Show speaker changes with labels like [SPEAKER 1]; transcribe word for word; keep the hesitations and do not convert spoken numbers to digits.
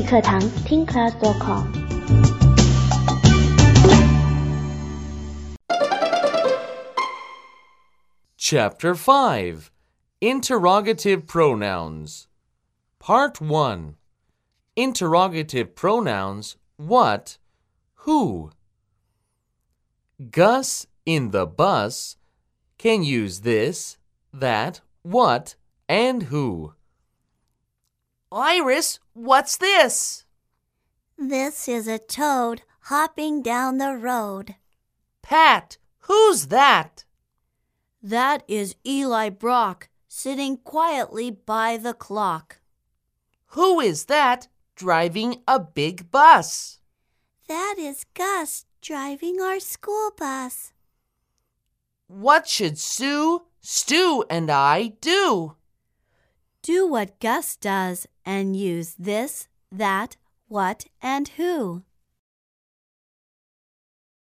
[SPEAKER 1] 语课堂听 class dot com。
[SPEAKER 2] Chapter five. Interrogative Pronouns. Part one. Interrogative pronouns what, who. Gus in the bus can use this, that, what, and who.
[SPEAKER 3] Iris, what's this?
[SPEAKER 4] This is a toad hopping down the road.
[SPEAKER 3] Pat, who's that?
[SPEAKER 4] That is Eli Brock sitting quietly by the clock.
[SPEAKER 3] Who is that driving a big bus?
[SPEAKER 4] That is Gus driving our school bus.
[SPEAKER 3] What should Sue, Stu, and I do?
[SPEAKER 4] Do what Gus does and use this, that, what, and who.